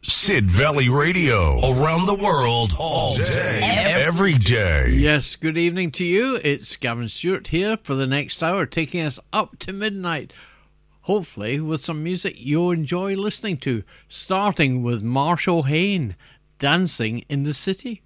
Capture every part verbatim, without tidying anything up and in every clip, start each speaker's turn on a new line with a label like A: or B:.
A: Sid Valley Radio, around the world, all day, every day.
B: Yes, good evening to you. It's Gavin Stewart here for the next hour, taking us up to midnight, hopefully with some music you'll enjoy listening to, starting with Marshall Hain, Dancing in the City.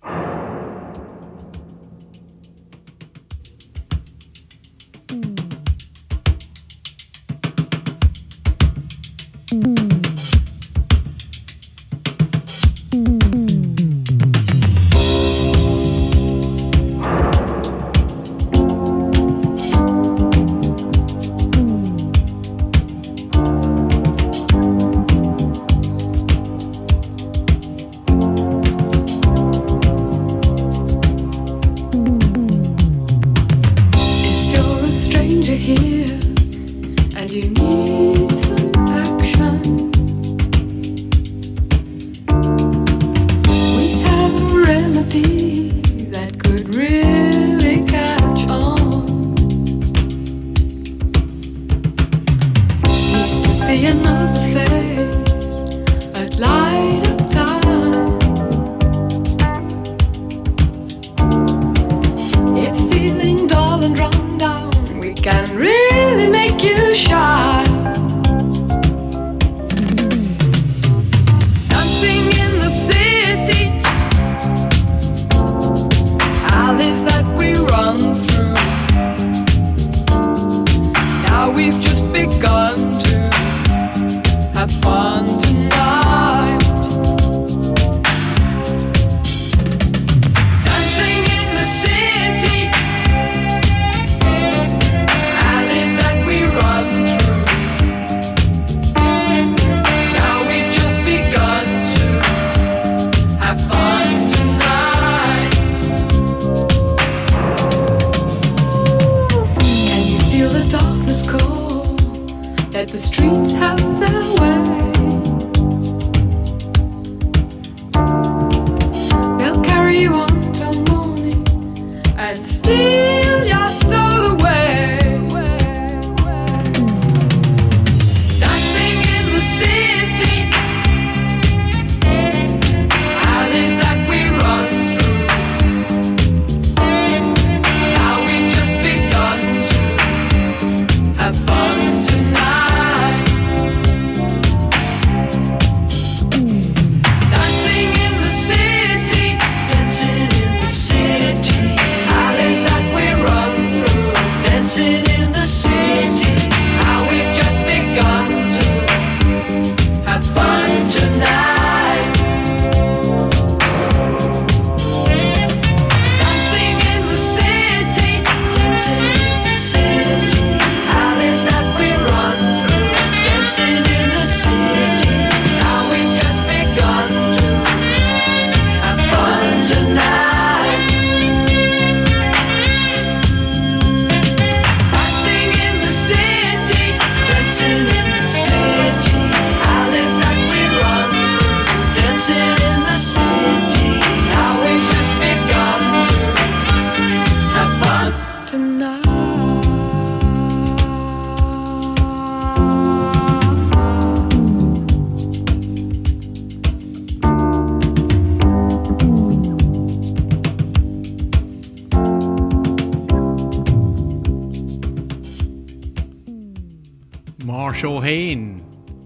B: Marshall Hain,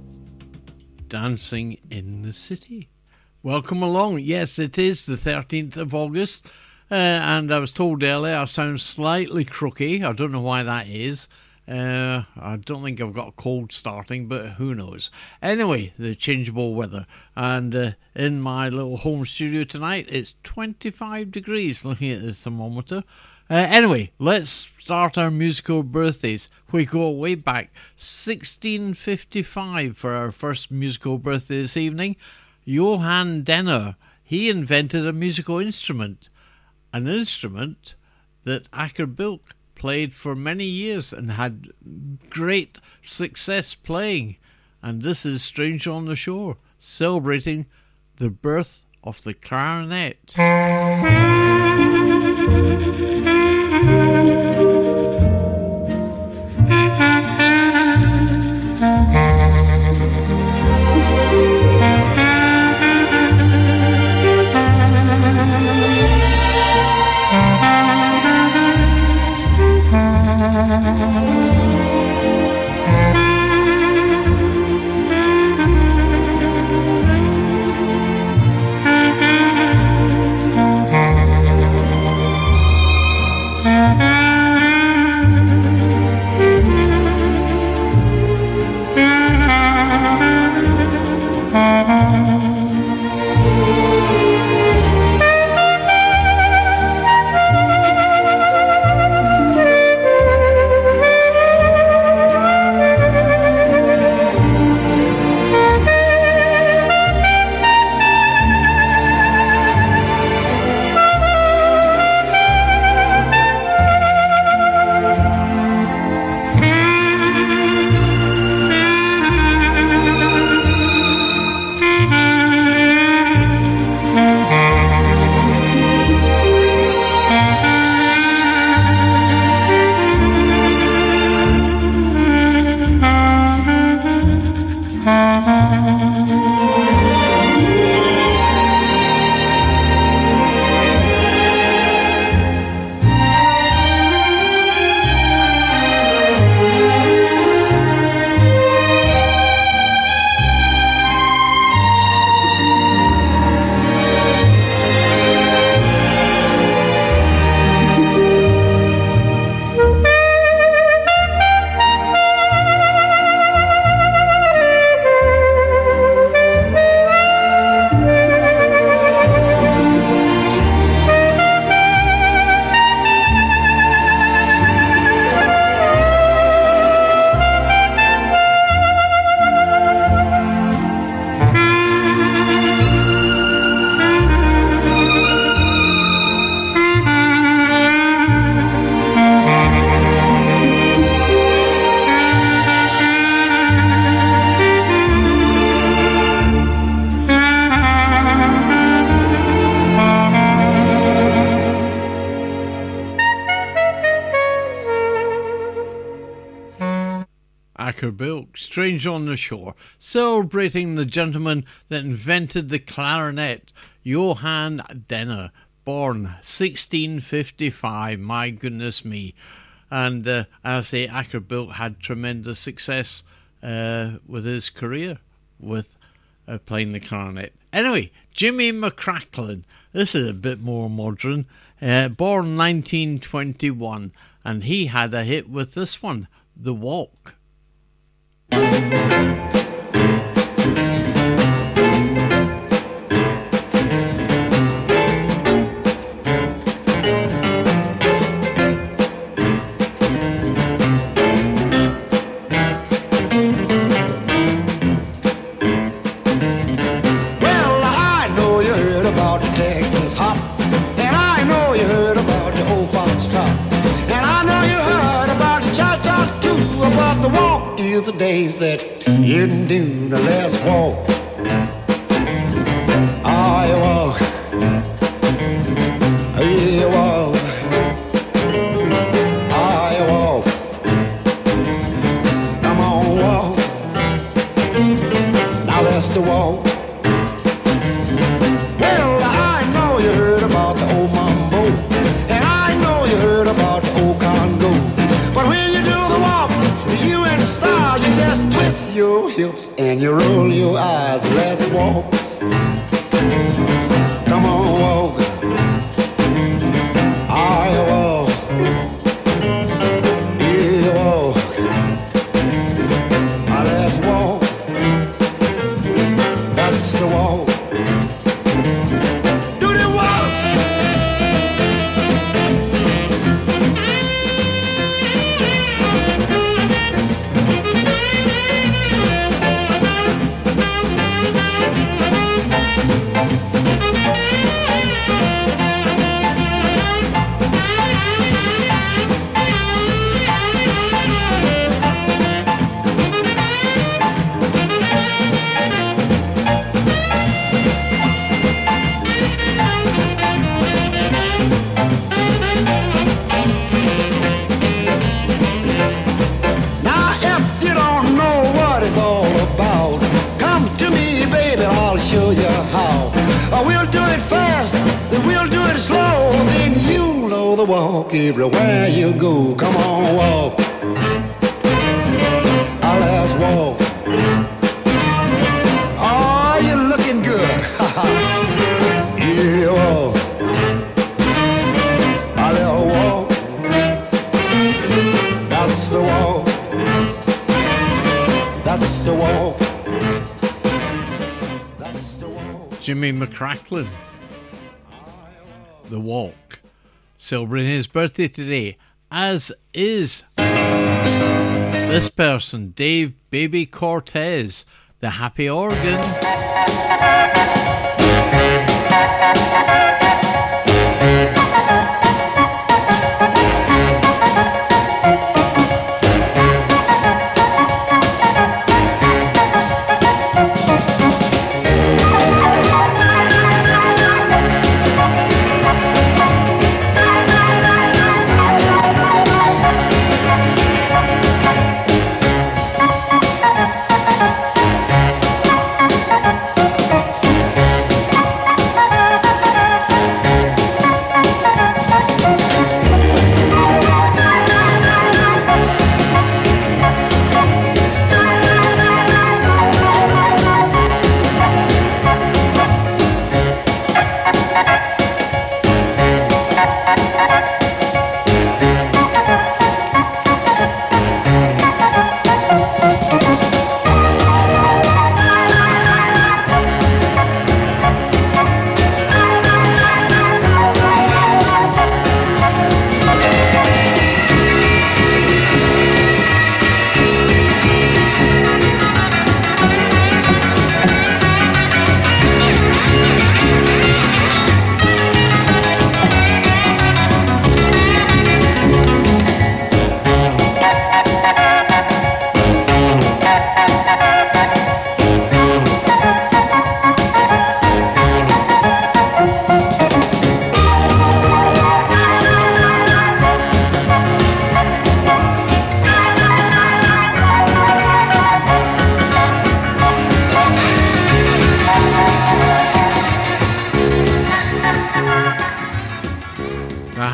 B: Dancing in the City. Welcome along. Yes, it is the thirteenth of August, uh, and I was told earlier I sound slightly croaky. I don't know why that is. Uh, I don't think I've got a cold starting, but who knows. Anyway, the changeable weather. And uh, in my little home studio tonight, it's twenty-five degrees looking at the thermometer. Uh, anyway, let's start our musical birthdays. We go way back, sixteen fifty-five for our first musical birthday this evening. Johann Denner, he invented a musical instrument, an instrument that Aker Bilk played for many years and had great success playing. And this is Stranger on the Shore, celebrating the birth of the clarinet. Akerbilk, Stranger on the Shore, celebrating the gentleman that invented the clarinet, Johann Denner, born sixteen fifty-five, my goodness me. And uh, as I say, Akerbilk had tremendous success uh, with his career, with uh, playing the clarinet. Anyway, Jimmy McCracklin, this is a bit more modern, uh, born nineteen twenty-one, and he had a hit with this one, The Walk.
C: The days that you didn't do the last walk. Oh, you walk. You walk. Oh, you walk. Come on, walk. Now that's the walk. Well, I know you heard about the old mambo, and I know you heard about the old Congo. But when you do the walk, you and the stars, you just twist your hips and you roll your eyes. Let's walk. Come on, walk. I walk. You walk. Now let's walk. That's the walk. Do the walk. Walk everywhere you go. Come on, walk. Oh, let's walk. Oh, you're looking good. Yeah, walk. Oh, let's walk. That's the walk. That's the walk. That's the walk.
B: Jimmy McCracklin, The Walk. Celebrating his birthday today, as is this person, Dave Baby Cortez, the Happy Organ.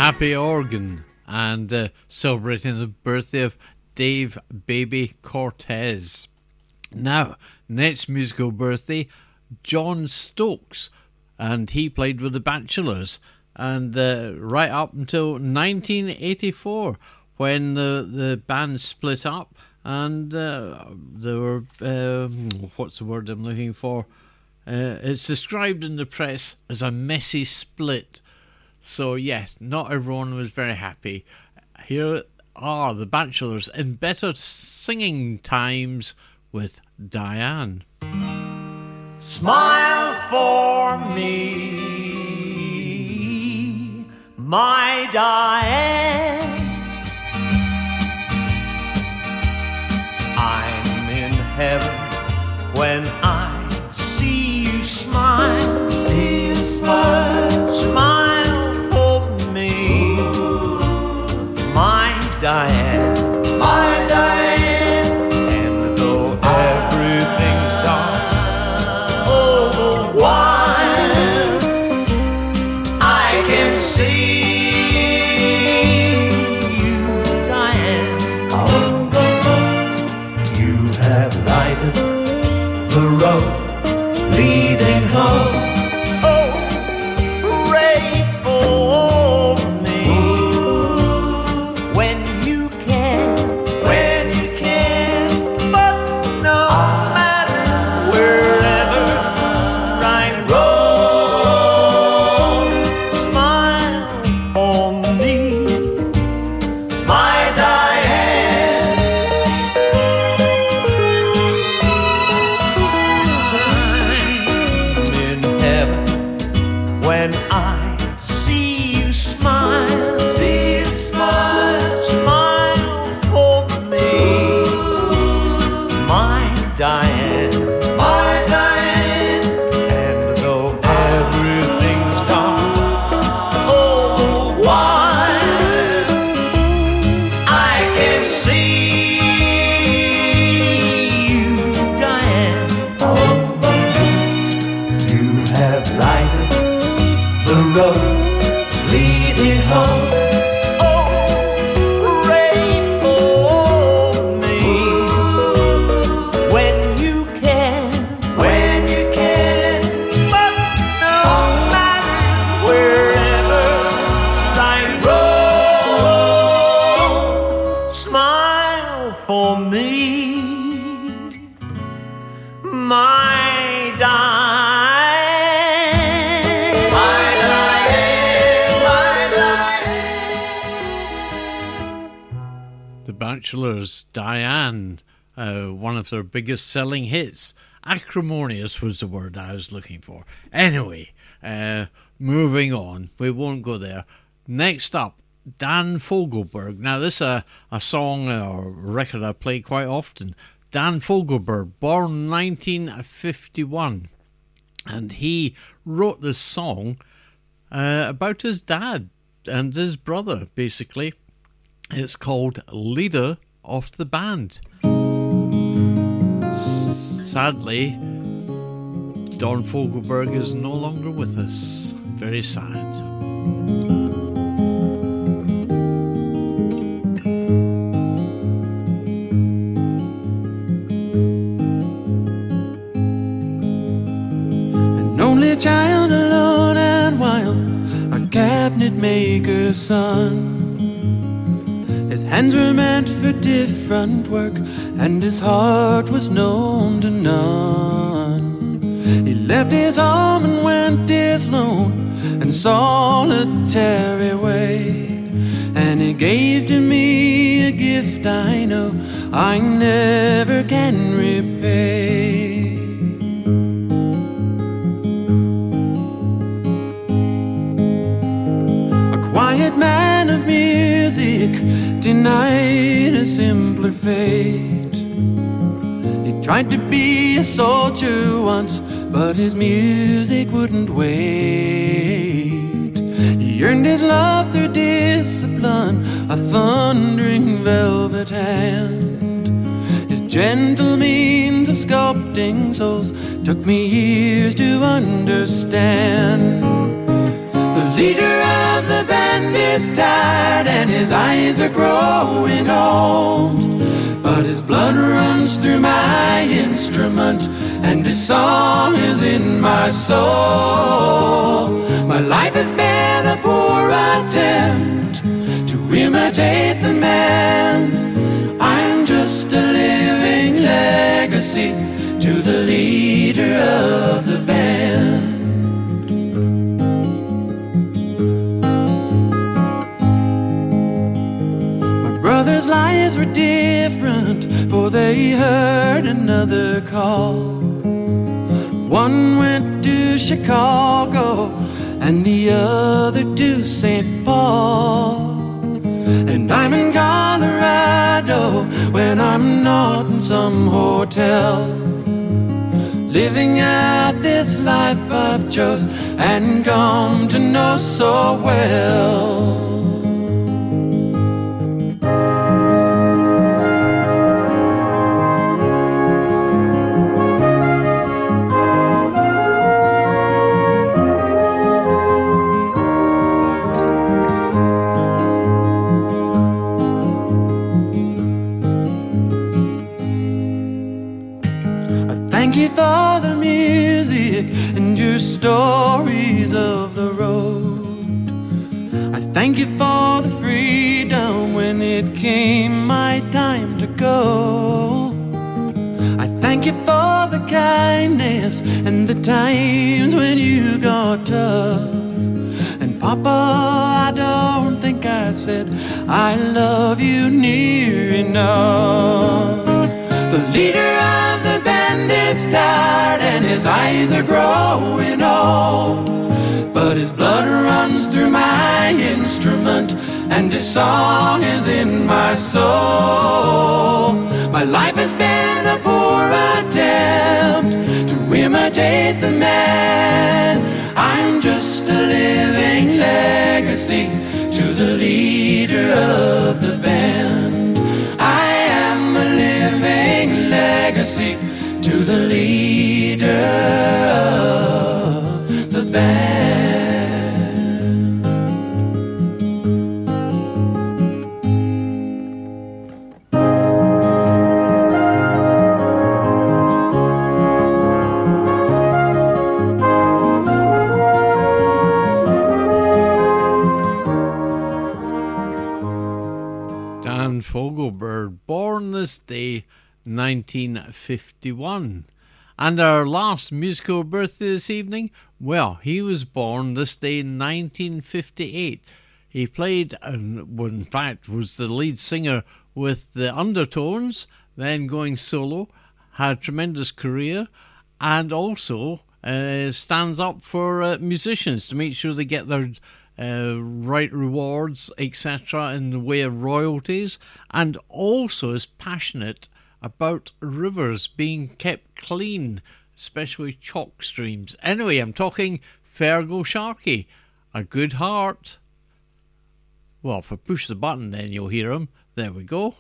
B: Happy Organ, and uh, celebrating the birthday of Dave Baby Cortez. Now, next musical birthday, John Stokes, and he played with the Bachelors, and uh, right up until nineteen eighty-four, when the, the band split up, and uh, there were, um, what's the word I'm looking for? Uh, it's described in the press as a messy split. So, yes, not everyone was very happy. Here are the Bachelors in Better Singing Times with Diane.
D: Smile for me, my Diane. I'm in heaven when I see you smile, see you smile, smile for me, my Diane, my Diane. And though everything's dark, oh, why I can see you, Diane. You have lighted the road leading home. Oh, pray for me when you can, when you can. But no matter wherever I roam, smile for me, my Diane. I'm in heaven when I see you smile, see you smile, smile for me, my Diane, my Diane. And though everything's dark, oh, why I can see you, Diane. You have lighted the road leading home. Oh, pray for me when you can, when you can. But no matter wherever I roam, smile for me, my Diane, my Diane, my Diane.
B: The Bachelors, Diane, uh, one of their biggest selling hits. Acrimonious was the word I was looking for. Anyway, uh, moving on. We won't go there. Next up, Dan Fogelberg. Now, this is a, a song or record I play quite often. Dan Fogelberg, born nineteen fifty-one. And he wrote this song uh, about his dad and his brother, basically. It's called Leader of the Band. Sadly, Don Fogelberg is no longer with us. Very sad.
E: An only child, alone and wild, a cabinet maker's son. His hands were meant for different work, and his heart was known to none. He left his home and went his lone and solitary way, and he gave to me a gift I know I never can repay. A quiet man of music, denied a simpler fate. He tried to be a soldier once, but his music wouldn't wait. He earned his love through discipline, a thundering velvet hand. His gentle means of sculpting souls took me years to understand. The leader of the band is is tired and his eyes are growing old, but his blood runs through my instrument and his song is in my soul. My life has been a poor attempt to imitate the man. I'm just a living legacy to the leader of the band. My brother's lives were different, for they heard another call. One went to Chicago and the other to Saint Paul. And I'm in Colorado when I'm not in some hotel, living out this life I've chose and come to know so well. Thank you for the music and your stories of the road. I thank you for the freedom when it came my time to go. I thank you for the kindness and the times when you got tough. And Papa, I don't think I said I love you near enough. The leader of the band is tired and his eyes are growing old, but his blood runs through my instrument and his song is in my soul. My life has been a poor attempt to imitate the man. I'm just a living legacy to the leader of the band. I am a living legacy to the leader of the band.
B: Dan Fogelberg, born this day, nineteen fifty-one. And our last musical birthday this evening, well, he was born this day in nineteen fifty-eight. He played, and well, in fact, was the lead singer with the Undertones, then going solo, had a tremendous career, and also uh, stands up for uh, musicians to make sure they get their uh, right rewards, et cetera, in the way of royalties, and also is passionate about rivers being kept clean, especially chalk streams. Anyway, I'm talking Fergal Sharkey, A Good Heart. Well, if I push the button, then you'll hear him. There we go.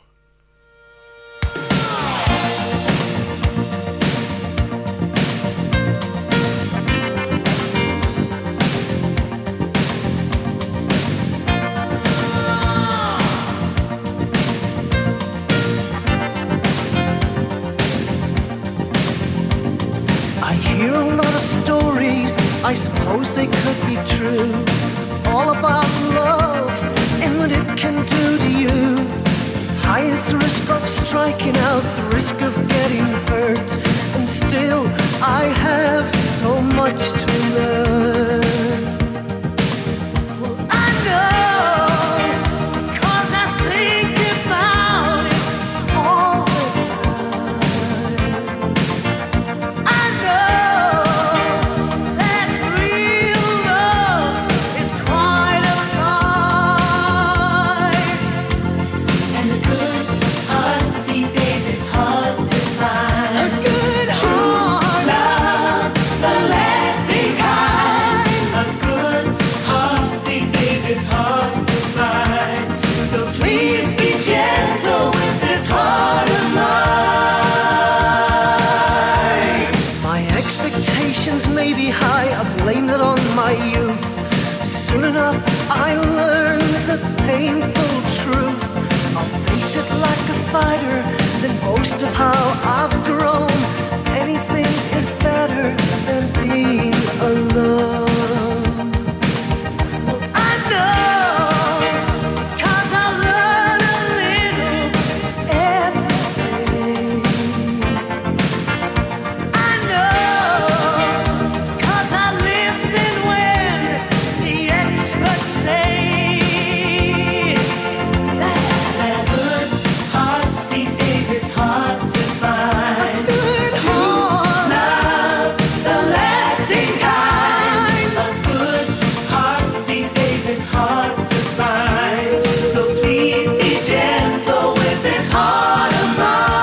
F: Stories, I suppose they could be true, all about love and what it can do to you. Highest risk of striking out, the risk of getting hurt, and still I have so much to learn. Well, I know, 'cause I think about it all the time. I know may be high, I blame it on my youth. Soon enough I learned that painful truth. I'll face it like a fighter, then boast of how I've grown. Anything is better than being alone. Well, I know, 'cause I learn a little every day. I know, 'cause I listen when the experts say that a good heart these days is hard to find. A good heart, love the lasting kind. A good heart these days is hard to find. So please be gentle with this heart of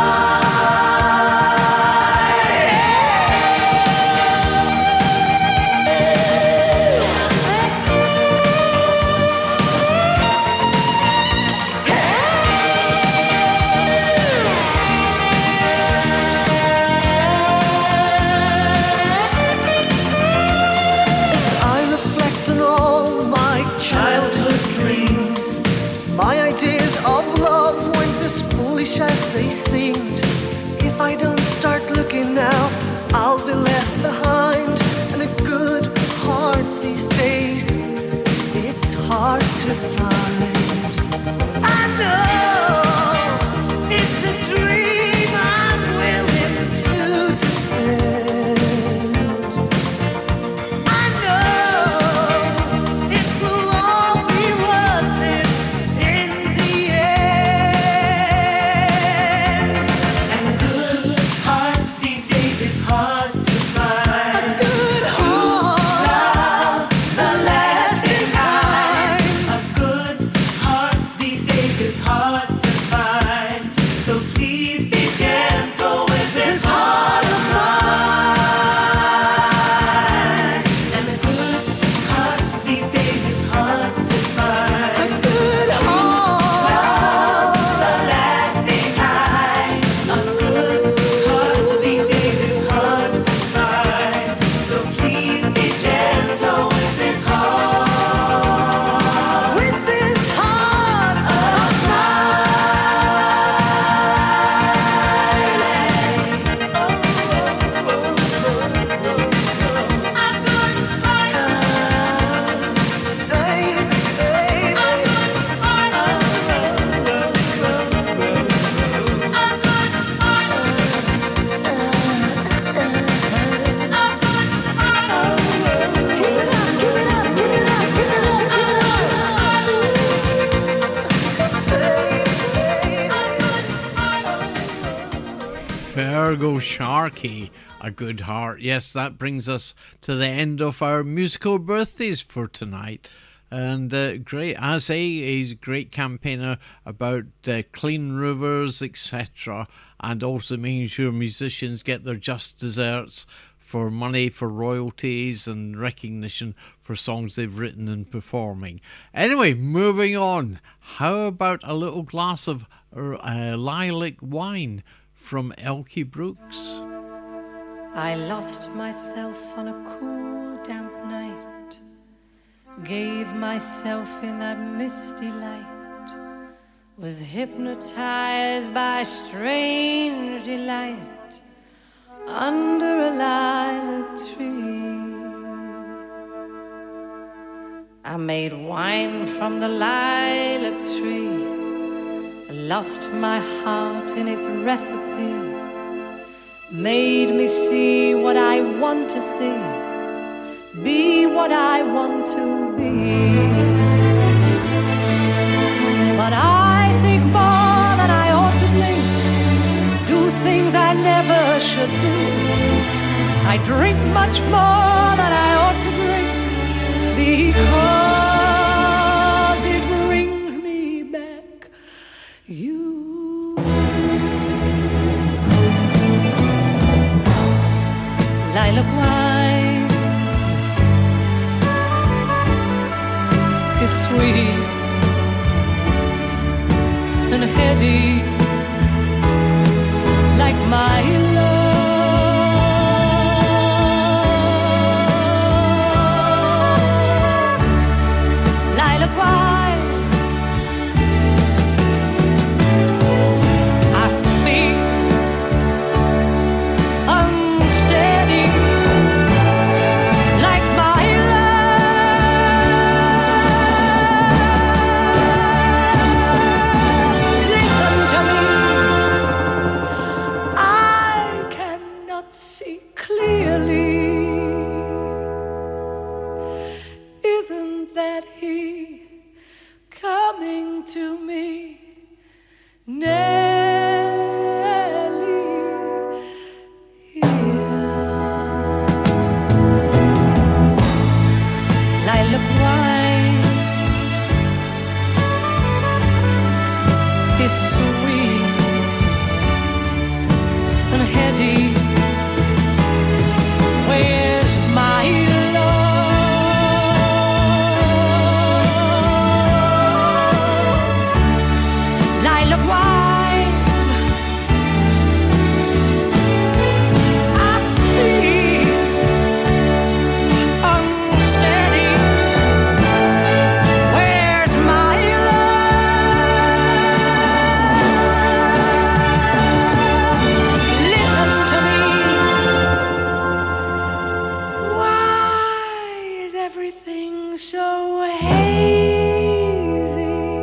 F: As I reflect on all my childhood dreams, my ideas of love went as foolish as they seemed. If I don't start looking now, I'll be left behind. And a good heart these days, it's hard to find. I know it's a dream I'm willing to defend. I know it will all be worth it in the end. And a good heart these days is hard to find. A good heart, love the lasting kind. A good heart these days is hard to find. So please be gentle with this heart of mine. And a good heart these days is hard to find. A good heart, the lasting kind. A good heart these days is hard to find. So please be gentle with this heart. With this heart of
B: Fergal Sharkey, A Good Heart. Yes, that brings us to the end of our musical birthdays for tonight. And uh, great, as a, he's a great campaigner about uh, clean rivers, et cetera, and also making sure musicians get their just desserts for money, for royalties, and recognition for songs they've written and performing. Anyway, moving on. How about a little glass of uh, lilac wine from Elkie Brooks?
G: I lost myself on a cool, damp night, gave myself in that misty light, was hypnotized by strange delight under a lilac tree. I made wine from the lilac tree, lost my heart in its recipe, made me see what I want to see, be what I want to be. But I think more than I ought to think, do things I never should do. I drink much more than I ought to drink, because it brings me back you. Lilac wine is sweet and heady, like my love. Lilac wine so hazy.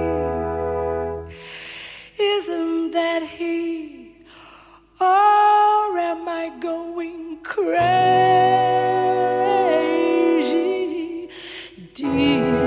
G: Isn't that he? Or am I going crazy, dear?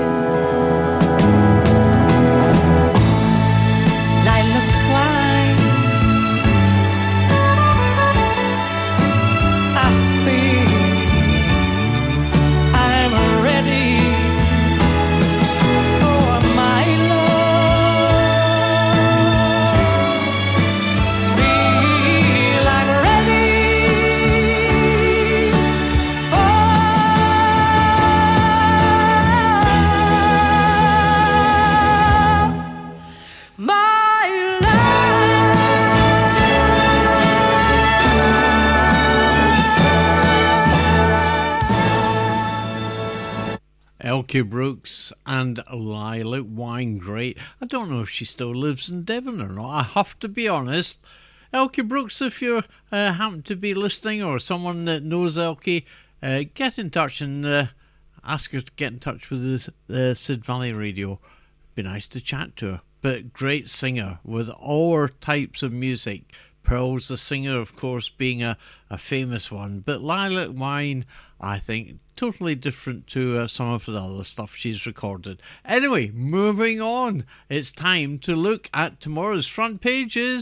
B: Elkie Brooks and Lilac Wine, great. I don't know if she still lives in Devon or not. I have to be honest. Elkie Brooks, if you uh, happen to be listening or someone that knows Elkie, uh, get in touch and uh, ask her to get in touch with the uh, Sid Valley Radio. Be nice to chat to her. But great singer with all types of music. Pearl's the singer, of course, being a, a famous one. But Lilac Wine, I think, totally different to uh, some of the other stuff she's recorded. Anyway, moving on. It's time to look at tomorrow's front pages.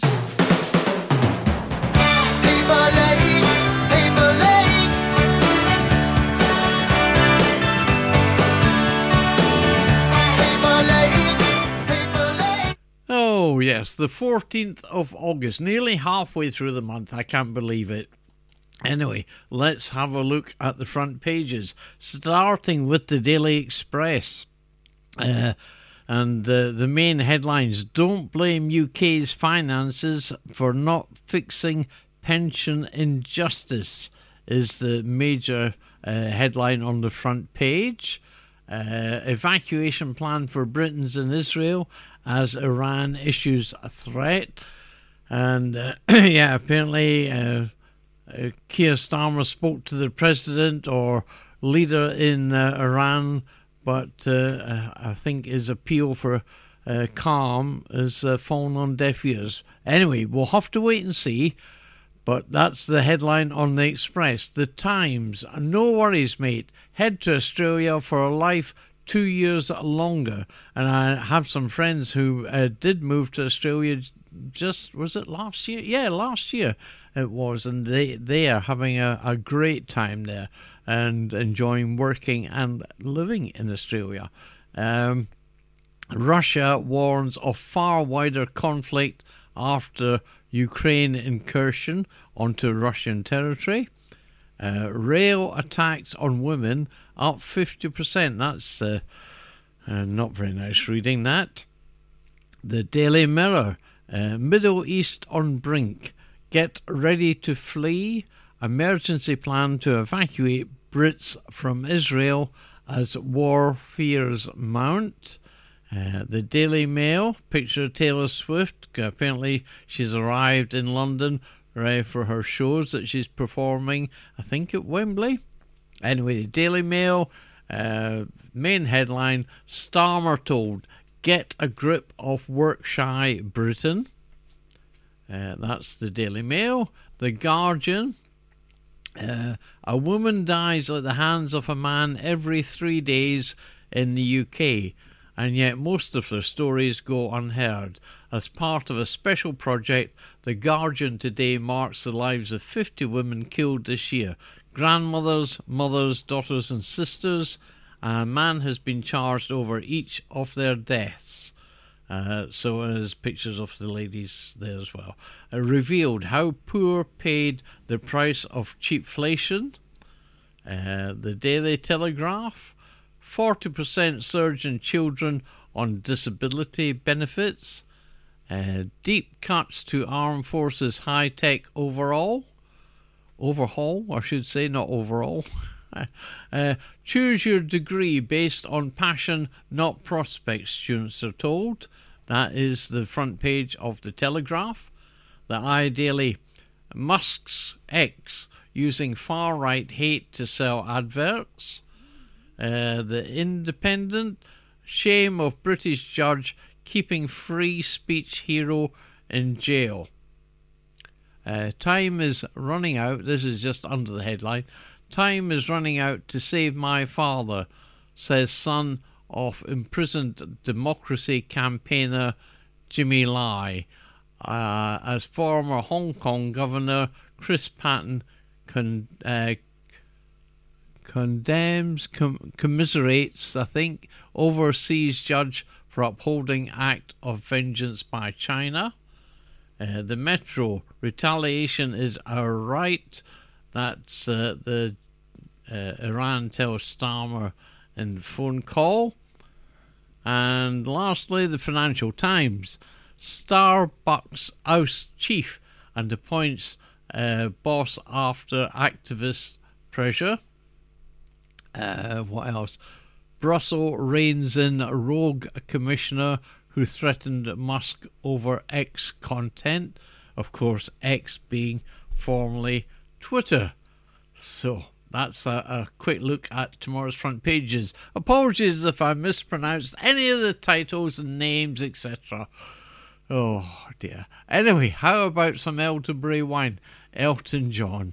C: Paper lady, paper lady. Paper lady, paper lady.
B: Oh, yes, the fourteenth of August, nearly halfway through the month. I can't believe it. Anyway, let's have a look at the front pages, starting with the Daily Express. Uh, and uh, the main headlines: don't blame U K's finances for not fixing pension injustice, is the major uh, headline on the front page. Uh, evacuation plan for Britons in Israel as Iran issues a threat. And uh, yeah, apparently... Uh, Uh, Keir Starmer spoke to the president or leader in uh, Iran, but uh, I think his appeal for uh, calm has uh, fallen on deaf ears. Anyway, we'll have to wait and see, but that's the headline on the Express. The Times: no worries, mate. Head to Australia for a life two years longer. And I have some friends who uh, did move to Australia just, was it last year? Yeah, last year. It was, and they, they are having a, a great time there and enjoying working and living in Australia. Um, Russia warns of far wider conflict after Ukraine incursion onto Russian territory. Uh, rail attacks on women up fifty percent. That's uh, uh, not very nice reading, that. The Daily Mirror, uh, Middle East on brink. Get ready to flee. Emergency plan to evacuate Brits from Israel as war fears mount. Uh, the Daily Mail, picture Taylor Swift. Apparently she's arrived in London right, for her shows that she's performing, I think, at Wembley. Anyway, the Daily Mail, uh, main headline: Starmer told, get a grip of work-shy Britain. Uh, that's the Daily Mail. The Guardian, uh, a woman dies at the hands of a man every three days in the U K, and yet most of their stories go unheard. As part of a special project, The Guardian today marks the lives of fifty women killed this year. Grandmothers, mothers, daughters and sisters. A man has been charged over each of their deaths. Uh, so there's pictures of the ladies there as well. Uh, revealed how poor paid the price of cheapflation. Uh, the Daily Telegraph, forty percent surge in children on disability benefits. Uh, deep cuts to armed forces high-tech overall. Overhaul, I should say, not overall. uh, choose your degree based on passion, not prospects, students are told. That is the front page of the Telegraph. The iDaily: Musk's X using far-right hate to sell adverts. Uh, the Independent, shame of British judge keeping free speech hero in jail. Uh, time is running out. This is just under the headline. Time is running out to save my father, says son of imprisoned democracy campaigner Jimmy Lai, uh, as former Hong Kong Governor Chris Patten con- uh, condemns, com- commiserates, I think, overseas judge for upholding act of vengeance by China. Uh, the Metro, retaliation is our right. That's uh, the uh, Iran tells Starmer in phone call. And lastly, the Financial Times. Starbucks ousts chief and appoints uh, boss after activist pressure. Uh, what else? Brussels reins in rogue commissioner who threatened Musk over X content. Of course, X being formerly Twitter. So that's a, a quick look at tomorrow's front pages. Apologies if I mispronounced any of the titles and names, et cetera. Oh dear. Anyway, how about some elderberry wine? Elton John.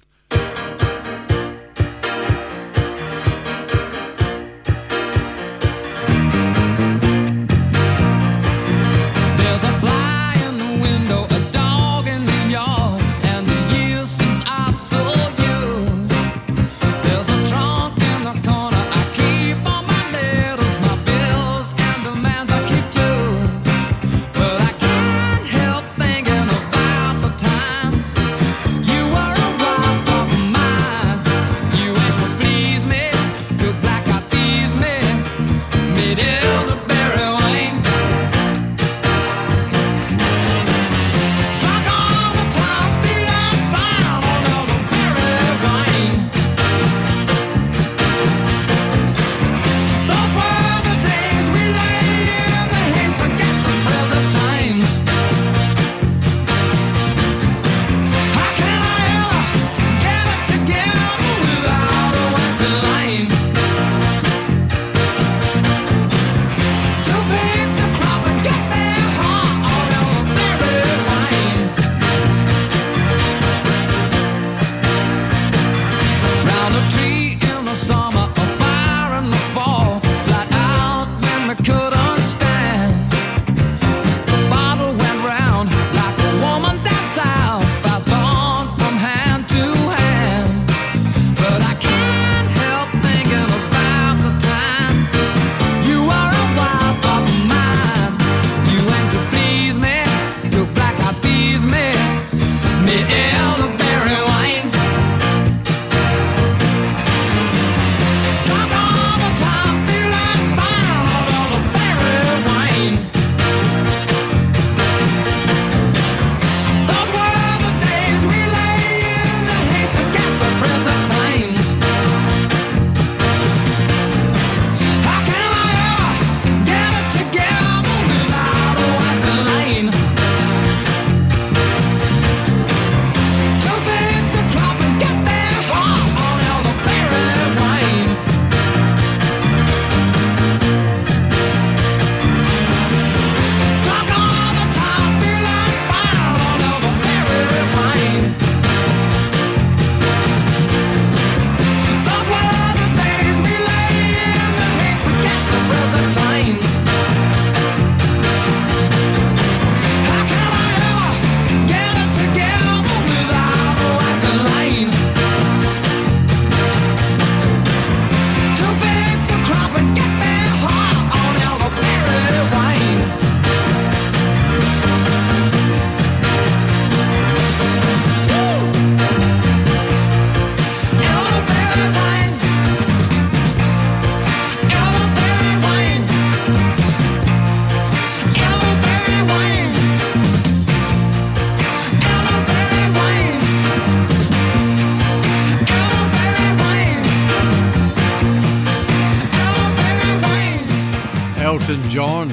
B: Elton John.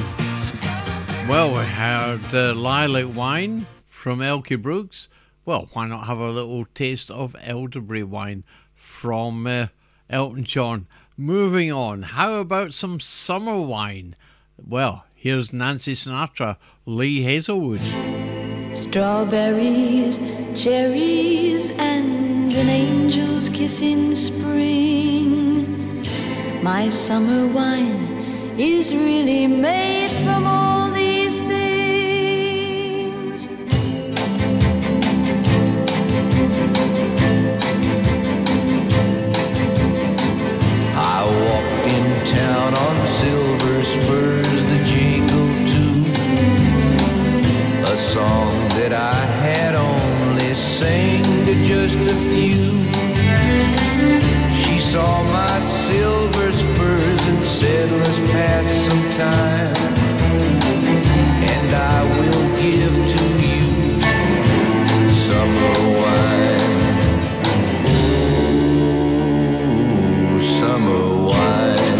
B: Well, we heard uh, Lilac Wine from Elkie Brooks. Well, why not have a little taste of elderberry wine from uh, Elton John? Moving on, how about some summer wine? Well, here's Nancy Sinatra, Lee Hazelwood.
H: Strawberries, cherries, and an angel's kiss in spring. My summer wine is really made from all these things.
I: I walked in town on silver spurs that jingle too, a song that I had only sang to just a few. She saw my silver spurs and said, let's pass some time, and I will give to you summer wine. Ooh, summer wine.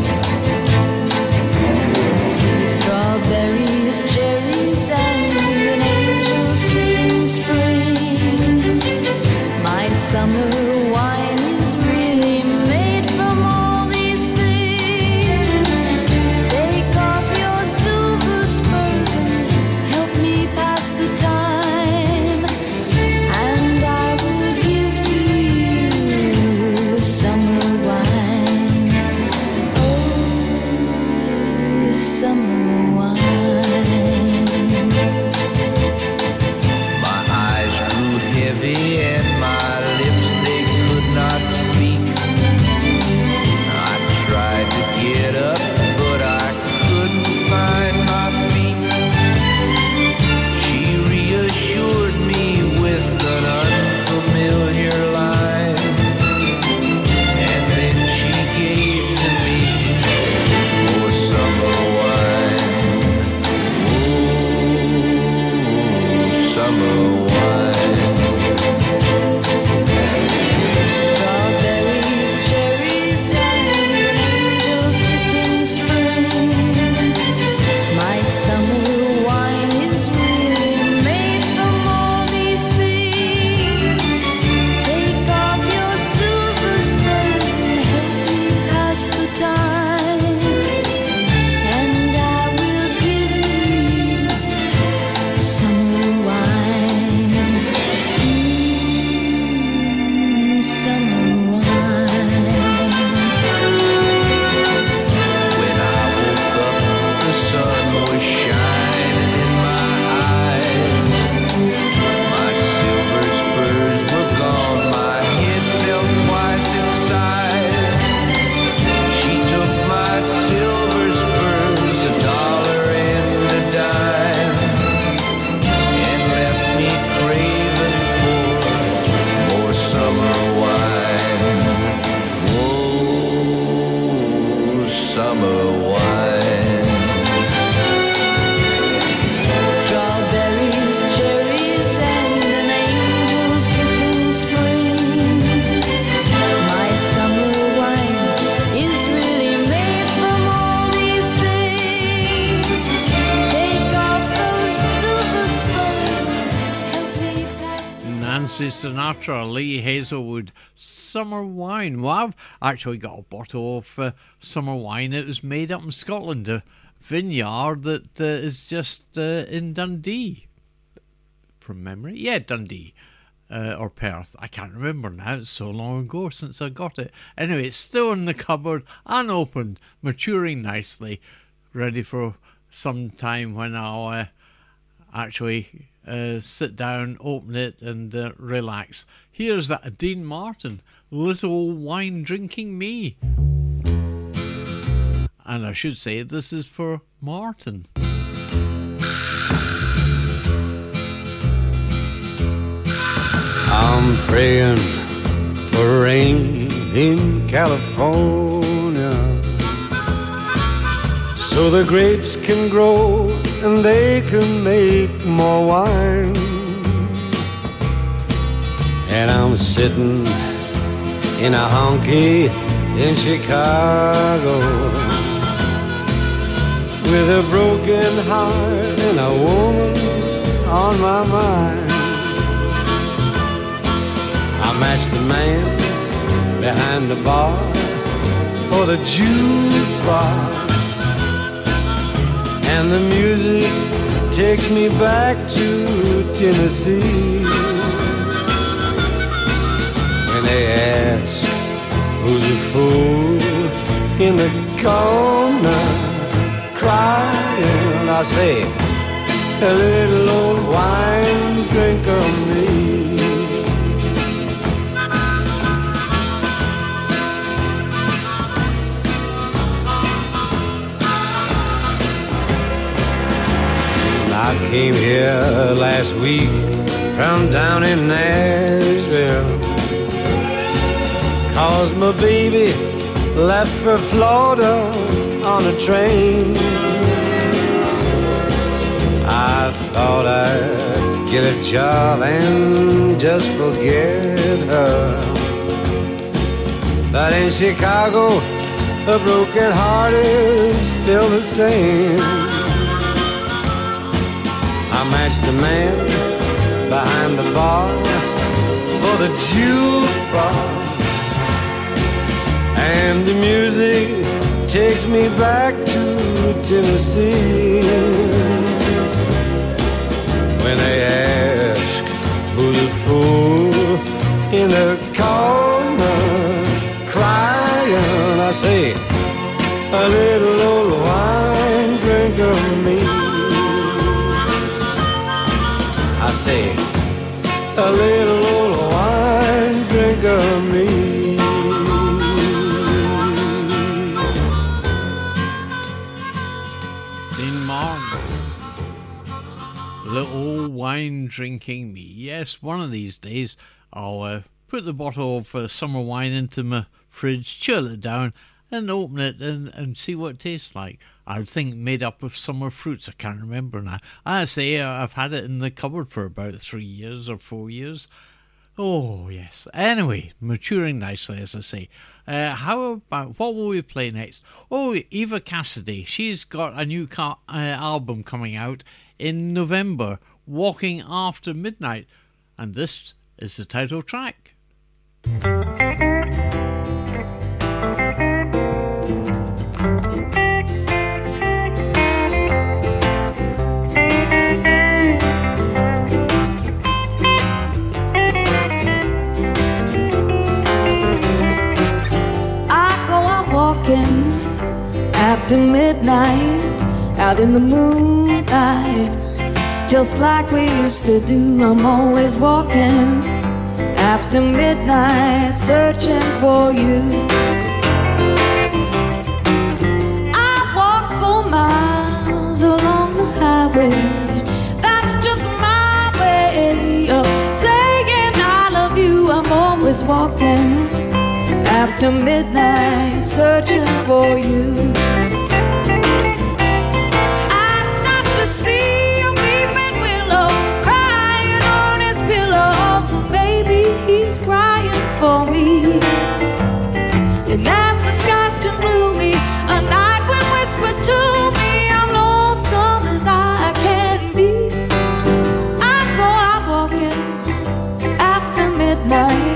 H: Strawberries, cherries, and an angel's kiss in spring. My summer wine is really made from all these things. Take off your silver spurs and help me pass the time, and I will give to you summer wine. Oh, summer wine.
I: My eyes grew heavy and my lips, they could not speak. I tried to get up, but I couldn't find my feet. She reassured me with an unfamiliar line, and then she gave to me more summer wine. Oh, summer wine.
H: Strawberries, cherries, and an angel's kiss in spring. My summer wine is really made from all these things. Take off your silver spurs and help me pass the time, and I will give to you summer wine. Mm, summer wine.
I: When I woke up, the sun was shining in my eyes. My silver spurs were gone, my head felt twice its size. She took my silver spurs, a dollar and a dime, and left me craving for more summer wine. Whoa, summer wine.
H: Strawberries, cherries, and an angel's kiss in spring. My summer wine is really made from all these things. Take off those silver spurs and help me pass the
B: Nancy Sinatra, Lee Hazelwood, summer wine. Well, I've actually got a bottle of uh, summer wine. It was made up in Scotland, a vineyard that uh, is just uh, in Dundee, from memory. Yeah, Dundee uh, or Perth. I can't remember now. It's so long ago since I got it. Anyway, it's still in the cupboard, unopened, maturing nicely, ready for some time when I'll uh, actually uh, sit down, open it, and uh, relax. Here's that Dean Martin, Little Wine Drinking Me. And I should say this is for Martin.
J: I'm praying for rain in California, so the grapes can grow and they can make more wine. And I'm sitting in a honky in Chicago with a broken heart and a woman on my mind. I matched the man behind the bar for for the jukebox, and the music takes me back to Tennessee. When they ask who's a fool in the corner crying, I say, a little old wine drinker me. I came here last week from down in Nashville, 'cause my baby left for Florida on a train. I thought I'd get a job and just forget her, but in Chicago a broken heart is still the same. I matched the man behind the bar for the jukebox, and the music takes me back to Tennessee. When they ask who's a fool in the corner crying, I say, a little old wine drinker me. I say, a little old wine drinker me.
B: Dean Martin, little wine drinking me. Yes, one of these days I'll uh, put the bottle of uh, summer wine into my fridge, chill it down, and open it and, and see what it tastes like. I think made up of summer fruits. I can't remember now. I say I've had it in the cupboard for about three years or four years. Oh, yes. Anyway, maturing nicely, as I say. Uh, how about, what will we play next? Oh, Eva Cassidy. She's got a new car, uh, album coming out in November, Walking After Midnight. And this is the title track.
K: After midnight, out in the moonlight, just like we used to do. I'm always walking after midnight, searching for you. I walk for miles along the highway. That's just my way of saying I love you. I'm always walking after midnight, searching for you. I stop to see a weeping willow crying on his pillow. Baby, he's crying for me. And as the skies turn gloomy, a night wind whispers to me, I'm lonesome as I can be. I go out walking after midnight,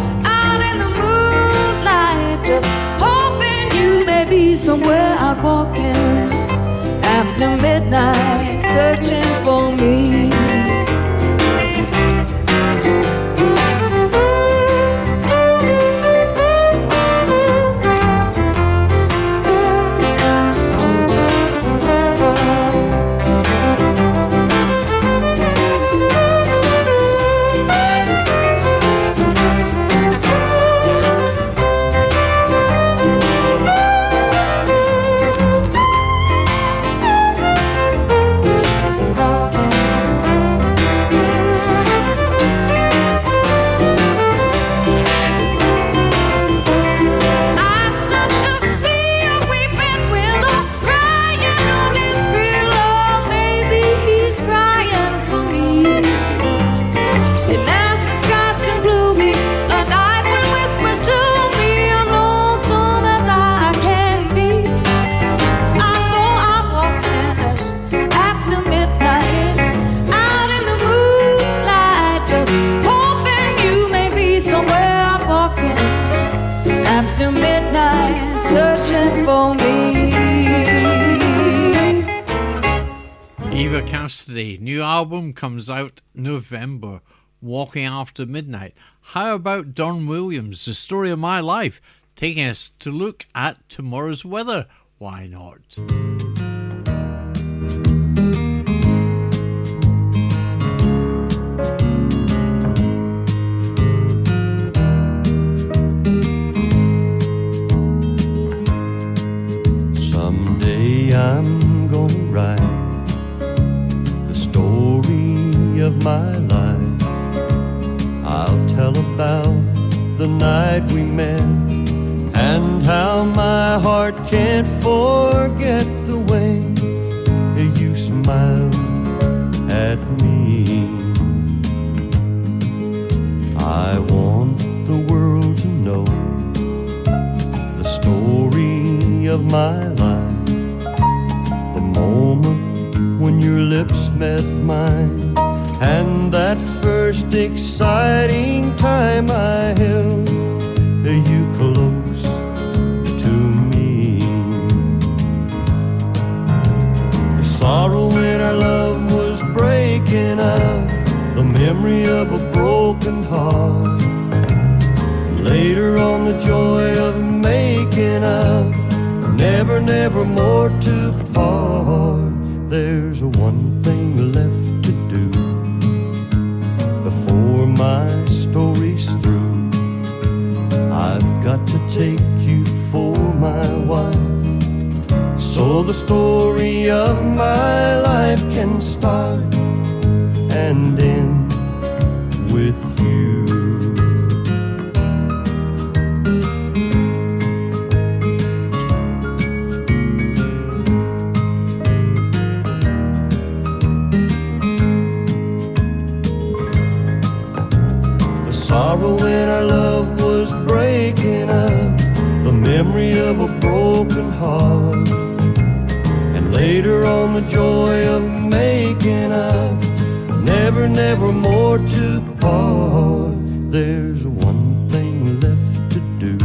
K: just hoping you may be somewhere out walking after midnight, searching for me.
G: for me.
B: Eva Cassidy, new album comes out November, Walking After Midnight. How about Don Williams, The Story of My Life, taking us to look at tomorrow's weather? Why not?
L: Someday I'm gonna write the story of my life. I'll tell about the night we met and how my heart can't forget the way you smiled at me. I want the world to know the story of my life, the moment when your lips met mine, and that first exciting time I held you close to me. The sorrow when our love was breaking up, the memory of a broken heart, and later on the joy of making up, never, never more to part. There's one thing left to do before my story's through. I've got to take you for my wife, so the story of my life can start and end with you. The sorrow when our love was breaking up, the memory of a broken heart, and later on the joy of making up, never, never more to part. There's one thing left to do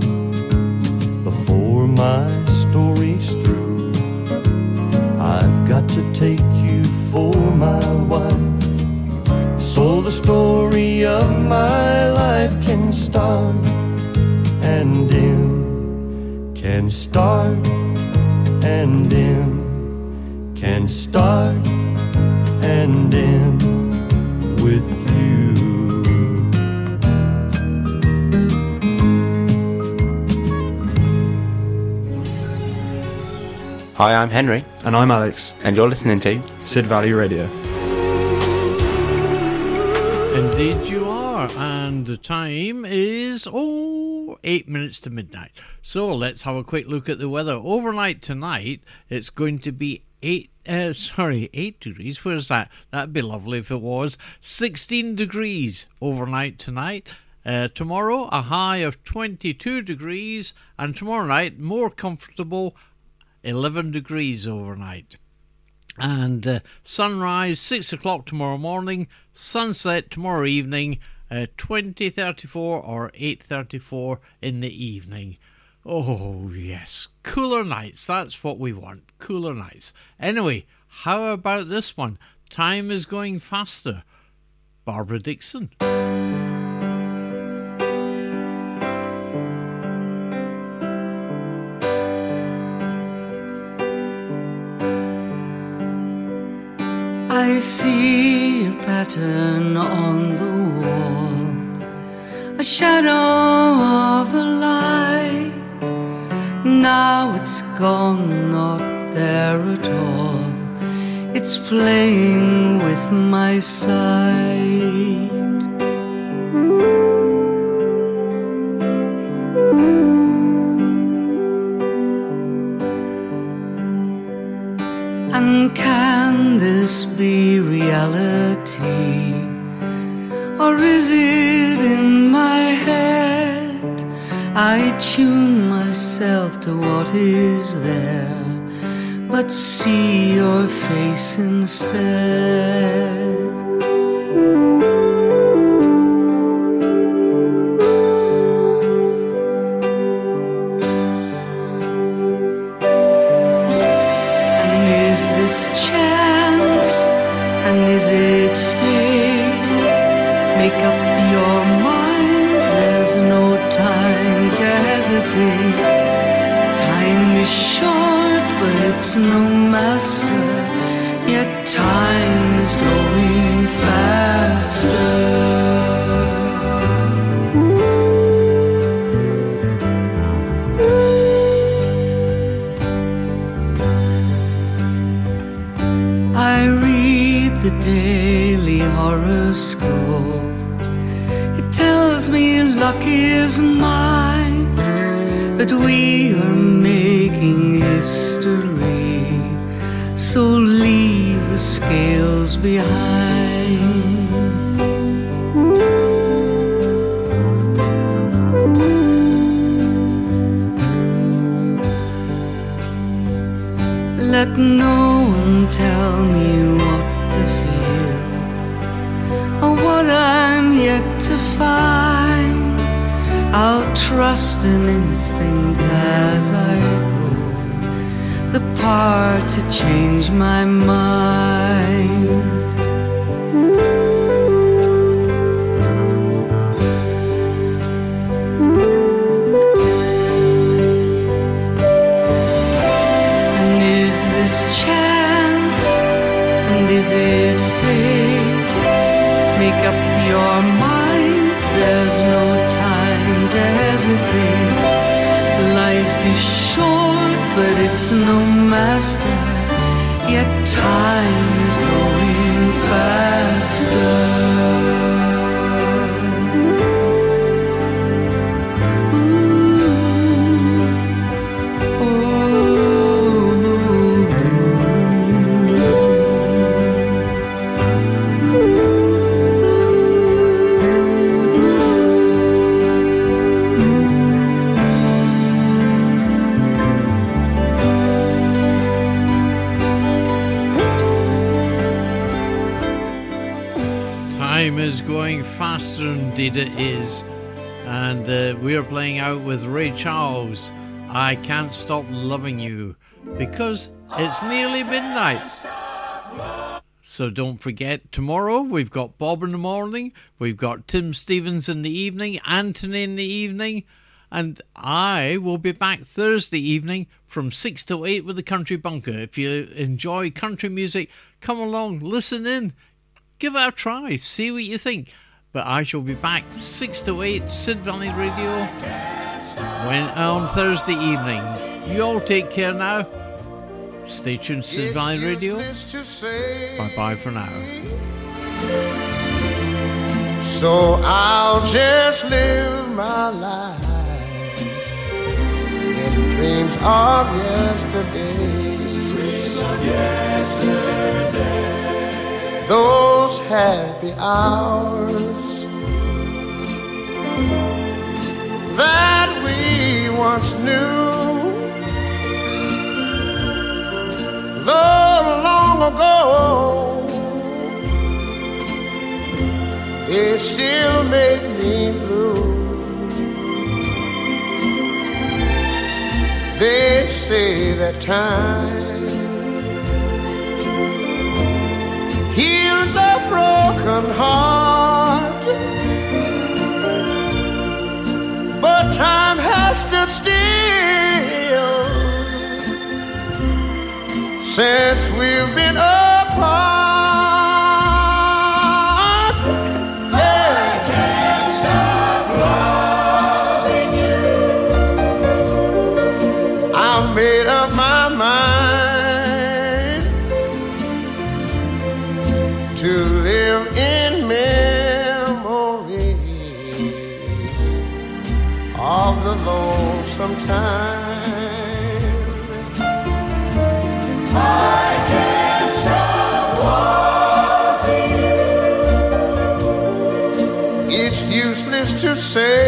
L: before my story's through. I've got to take you for my wife, so the story of my life can start and end, can start and end, can start and end with you.
M: Hi, I'm Henry.
N: And I'm Alex.
M: And you're listening to
N: Sid Valley Radio.
B: Indeed you are, and the time is, oh, eight minutes to midnight. So let's have a quick look at the weather. Overnight tonight, it's going to be eight, uh, sorry, eight degrees. Where's that? That'd be lovely if it was. sixteen degrees overnight tonight. Uh, tomorrow, a high of twenty-two degrees, and tomorrow night, more comfortable, eleven degrees overnight. And uh, sunrise six o'clock tomorrow morning, sunset tomorrow evening, uh, twenty thirty-four or eight thirty-four in the evening. Oh yes, cooler nights, that's what we want, cooler nights. Anyway, how about this one? Time is going faster. Barbara Dixon.
F: I see a pattern on the wall, a shadow of the light. Now it's gone, not there at all. It's playing with my sight. And can this be reality? Or is it in my head? I tune myself to what is there, but see your face instead. is this chance? And is it fate? Make up your mind, there's no time to hesitate. Time is short, but it's no master, yet time is going faster. I read the daily horoscope. It tells me luck is mine, but we are making history, so leave the scales behind. Let no one tell me what to feel or what I'm yet to find. I'll trust an instinct as I go, the part to change my mind. Chance, and is it fate? Make up your mind, there's no time to hesitate. Life is short, but it's no master, yet time is going faster.
B: Faster, indeed it is. And uh, we're playing out with Ray Charles, I Can't Stop Loving You, because it's nearly midnight. So don't forget, tomorrow we've got Bob in the morning, we've got Tim Stevens in the evening, Anthony in the evening, and I will be back Thursday evening from six to eight with the Country Bunker. If you enjoy country music, come along, listen in, give it a try, see what you think. But I shall be back six to eight, Sid Valley Radio, when on Thursday evening. You all take care now. Stay tuned, Sid Valley Radio. Bye-bye for now.
C: So I'll just live my life in dreams of yesterday. Dreams of yesterday. Those happy hours that we once knew, though long ago, it still made me blue. They say that time heals a broken heart, but time has stood still since we've been apart. Yeah. I can't stop loving you. I've made up my mind to live in memories of the lonesome time. I can't stop wanting you. It's useless to say,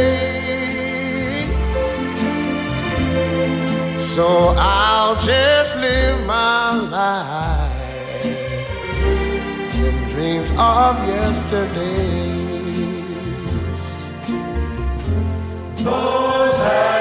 C: so I'll just live my life in dreams of yesterdays. Those